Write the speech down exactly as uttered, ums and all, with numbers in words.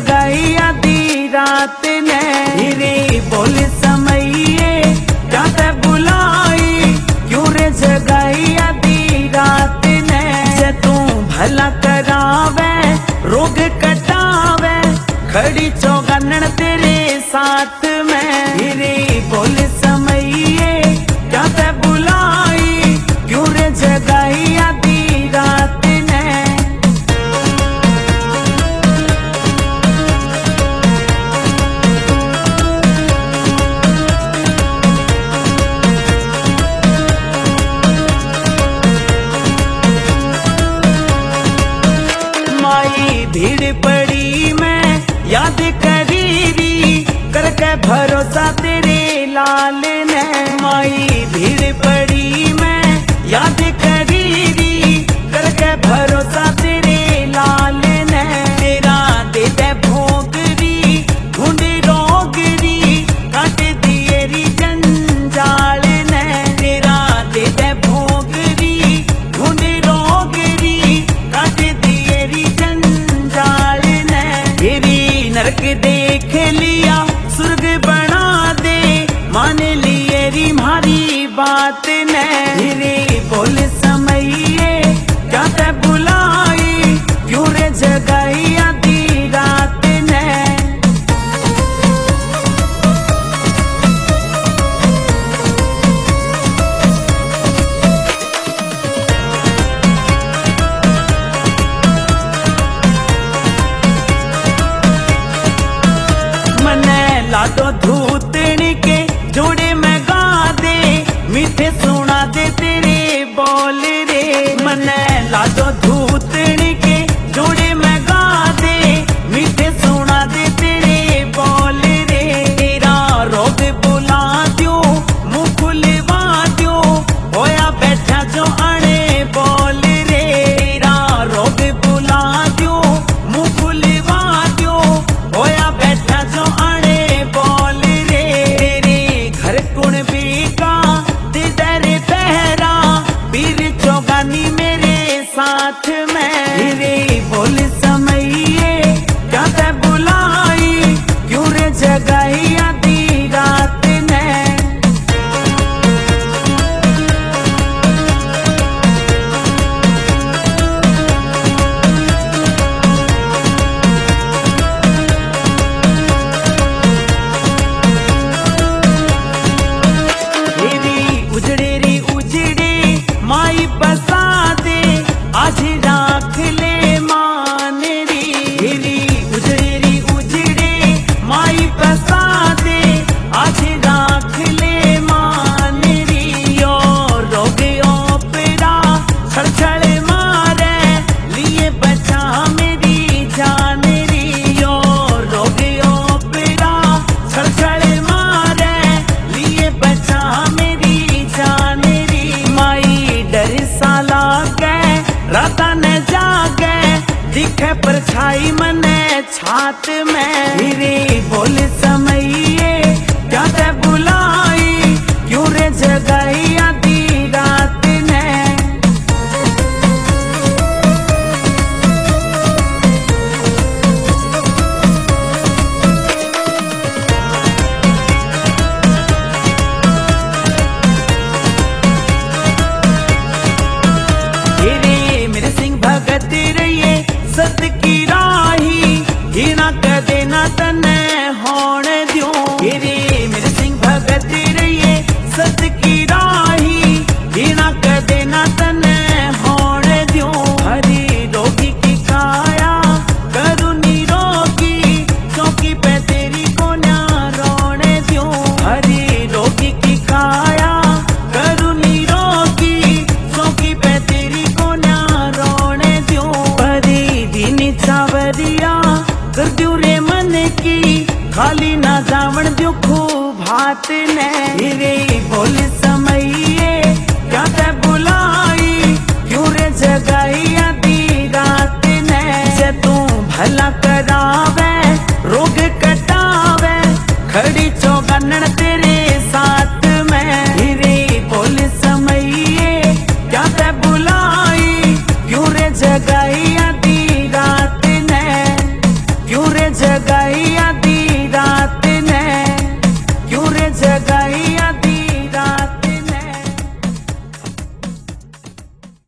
जगाई आधी रात ने। रे बोल समैये क्या ते बुलाई, क्यों रे जगाई आधी रात ने। जे तू भला करावे रोग कटावे, खड़ी चौगानन तेरे साथ में। रे बोल समैये क्या ते बुलाई, क्यों रे जगाई आधी रात ने। माई भीड़ पड़ी मैं याद करी री, करके भरोसा तेरे लाल ने। माई भीड़ पड़ी मैं याद करी री, करके भरोसा तेरे लाल ने। तेरा दे दे भोगरी ढूंढी रोगरी, काट दिए री जंजाल ने। तेरा दे दे भोगरी ढूंढी रोगरी, काट दिए री जंजाल ने। तेरी नरक देख लिया स्वर्ग बना दे, मान लिए री मारी बात ने। रे बोल समैये क्या ते बुलाई, क्यों रे जगाई आधी रात ने। मने लाडो धूतन के जोड़े में गा दे, मीठे सुना दे तेरे बोल रे। मने लाडो धूतन के जोड़े में गा दे, मीठे सुना दे तेरे बोल रे। तेरा रोग बुला दो मुँह खुलवा दो, होया बैठा जो अणे बोल रे। तेरा रोग बुला दो मुँह खुलवा दो, होया बैठा जो अणे बोल रे। तेरे घर कुण बीका दे दर पहरा, पीर चौगानी मेरे साथ में। रे बोल समैये क्या ते बुलाई, क्यों रे जगाई आधी रात ने। तेरी उजड़े री उजड़े माई बसा दे, आज राख ले मान री। तेरी उजड़े री उजड़े माई बसा दे, आज राख ले मान री। यो रोग ओपरा छड़छड़ मारे, लिए बचा मेरी जान री। यो रोग ओपरा छड़छड़ मारे, लिए बचा मेरी जान री। माई डर सा लागे राता न जागे, दिखे परछाई मने छात में। रे बोल समैये क्या ते बुलाई, क्यों रे जगाई आधी रात ने। रे मेरे सिंह भगत रहिए सत की राही, हिना कदे ना तने होण द्यो। रे मेरे सिंह भगत रहिए सत की राही, हिना कदे ना तने होण द्यो। हरी रोगी की काया करू निरोगी, चौकी पे तेरी को ना रोण द्यो। हरी रोगी की काया करू निरोगी, चौकी पे तेरी को ना रोण द्यो। परी दीनी चावरिया कर द्यो रे मन की, खाली ना जावण द्यो खूब हाथ ने। रे बोल समैये क्या ते बुलाई, क्यों रे जगाई आधी रात ने। जे तू भला करावे